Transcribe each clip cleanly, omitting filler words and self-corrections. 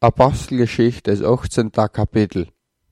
Apostelgeschichte, das 18. Kapitel.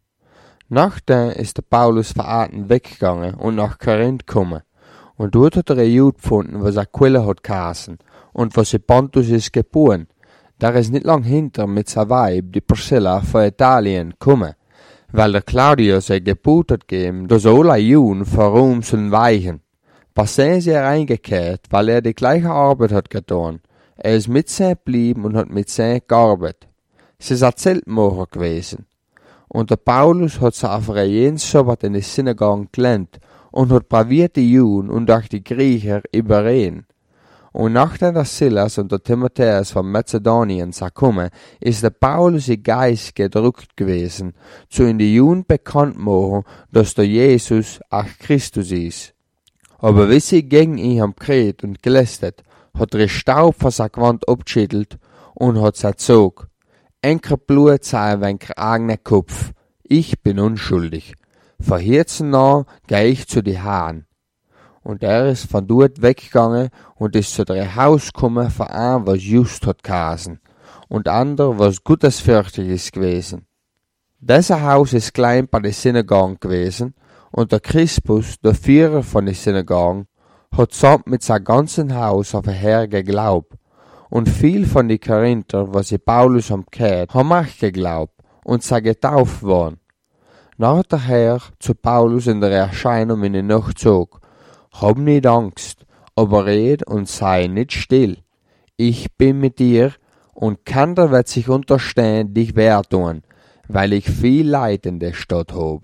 Nachdem ist der Paulus von Athen weggegangen und nach Korinth gekommen. Und dort hat eine Jude gefunden, was Aquila hat geheißen und was in Pontus ist geboren. Da ist nicht lang hinter mit seiner Weib, die Priscilla, von Italien gekommen, weil der Claudius ein Gebot hat gegeben, dass alle Juden vor Rom sollen weichen. Passen sie reingekehrt, weil er die gleiche Arbeit hat getan. Er ist mit sie geblieben und hat mit sie gearbeitet. Sie ist ein Zeltmacher gewesen. Und der Paulus hat sie auf jeden Sabbat in die Synagogen gelernt und hat probiert die Juden und auch die Griecher überreden. Und nachdem der Silas und der Timotheus von Mazedonien gekommen, ist der Paulus im Geist gedrückt gewesen, zu in die Juden bekannt machen, dass der Jesus auch Christus ist. Aber wie sie gegen ihn haben geredet und gelästert, hat er Staub von seinem Gewand abgeschüttelt und hat sie gezogen. Enker Blut sei wenker eigener Kopf. Ich bin unschuldig. Von Herzen an gehe ich zu die Herren. Und er ist von dort weggegangen und ist zu der Haus gekommen von einem, was just hat geheißen, und ander, was gottesfürchtig ist gewesen. Dieser Haus ist klein bei den Synagogen gewesen, und der Crispus, der Führer von den Synagogen, hat samt mit seinem ganzen Haus auf den Herr geglaubt. Und viel von den Korinther, was sie Paulus haben gehört, haben auch geglaubt und sie getauft worden. Nach der Herr zu Paulus in der Erscheinung in die Nacht zog: Hab nicht Angst, aber red und sei nicht still. Ich bin mit dir, und keiner wird sich unterstehen, dich wehrtun, weil ich viel Leid in der Stadt hab.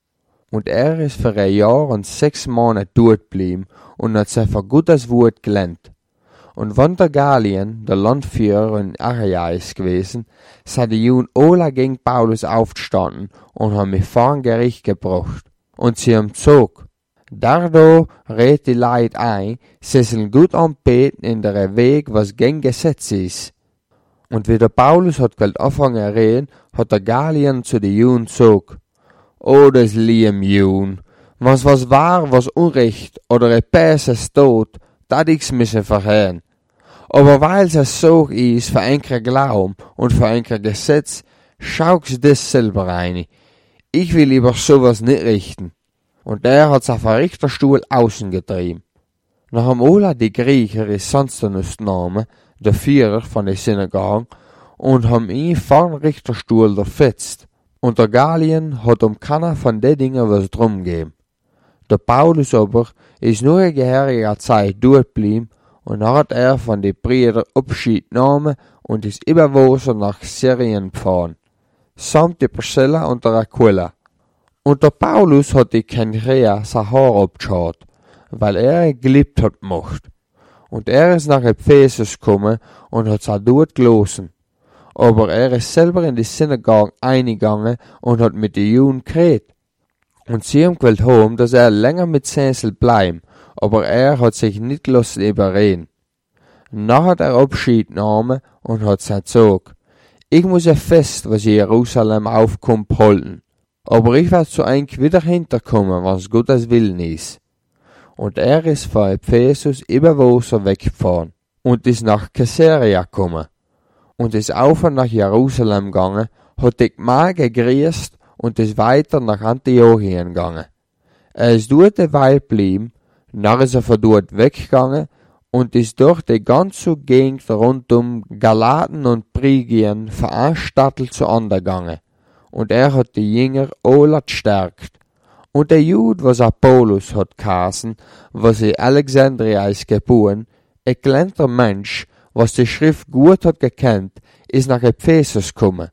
Und er ist für ein Jahr und 6 Monate dort geblieben und hat sich für Gottes Wort gelernt. Und wenn der Gallien, der Landführer in Achaia ist gewesen, sind die Juden alle gegen Paulus aufgestanden und haben ihn vor ein Gericht gebracht. Und sie haben gesagt: Dadurch rät die Leute ein, sie sollen gut anbeten in der Weg, was gegen Gesetz ist. Und wie der Paulus hat gewollt anfangen zu reden, hat der Gallien zu den Juden gesagt: Oh, das lieben Juden, was war, was Unrecht oder ein Päses Tod, dat ich's müssen verhören. Aber weil es so ist für einker Glauben und für einker Gesetz, schauk's das selber rein. Ich will über sowas nicht richten. Und er hat auf den Richterstuhl außen getrieben. Nach dem Ola die Griecher ist Sosthenes Name, der Führer von der Synagogen, und haben ihn vor den Richterstuhl gefetzt. Und der Gallien hat keiner von den Dingen was drum gegeben. Der Paulus aber ist nur eine gehörige Zeit durchgeblieben, und dann hat er von den Brüdern Abschied genommen und ist überwuchsen nach Syrien gefahren, samt die Priscilla und der Aquila. Und der Paulus hat die Kenchrea sein Haar abgeschaut, weil er ihn geliebt hat gemacht. Und er ist nach Ephesus gekommen und hat sie dort gelassen. Aber er ist selber in die Synagogen eingegangen und hat mit den Juden geredet. Und sie haben gewollt haben, dass er länger mit Sessel bleiben, aber er hat sich nicht gelassen überreden. Dann hat er Abschied genommen und hat gesagt: Ich muss ein Fest, was in Jerusalem aufkommt, halten. Aber ich werde zu euch wieder hinterkommen, was Gottes Willen ist. Und er ist von Ephesus überwuchsen weggefahren und ist nach Caesarea gekommen. Und ist auf und nach Jerusalem gegangen, hat die Gemeinde gegrüßt und ist weiter nach Antiochien gegangen. Er ist dort eine Weile geblieben, dann ist er von dort weggegangen und ist durch die ganze Gegend rund um Galaten und Phrygien von einer Stadt zur anderen gegangen. Und er hat die Jünger alle gestärkt. Und der Jude, was Apollos hat geheißen, was in Alexandria ist geboren, ein gelernter Mensch, was die Schrift gut hat gekannt, ist nach Ephesus gekommen.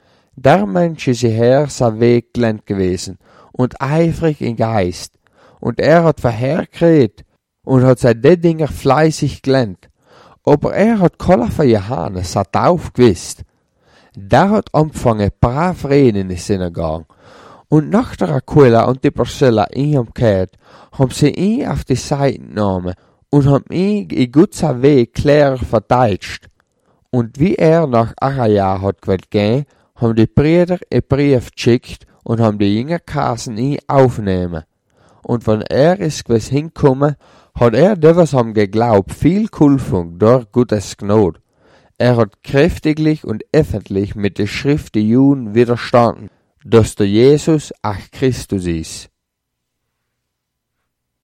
Der Mensch ist hierher sein Weg gelernt gewesen und eifrig im Geist. Und er hat vorher geredet und hat seine Dinge fleißig gelernt. Aber er hat keiner von Johannes hat aufgewusst. Der hat angefangen brav reden in die Synagogen. Und nach der Aquila und die Priscilla ihn gehört, haben sie ihn auf die Seite genommen und haben ihn in guter Weg klar verteidigt. Und wie er nach Achaia hat gewollt gehen, haben die Brüder einen Brief geschickt und haben die Jünger geheißen, ihn aufnehmen. Und wenn er ist gewiss hingekommen, hat er, die was haben geglaubt, viel geholfen durch Gottes Gnade. Er hat kräftiglich und öffentlich mit der Schrift der Juden widerstanden, dass der Jesus auch Christus ist.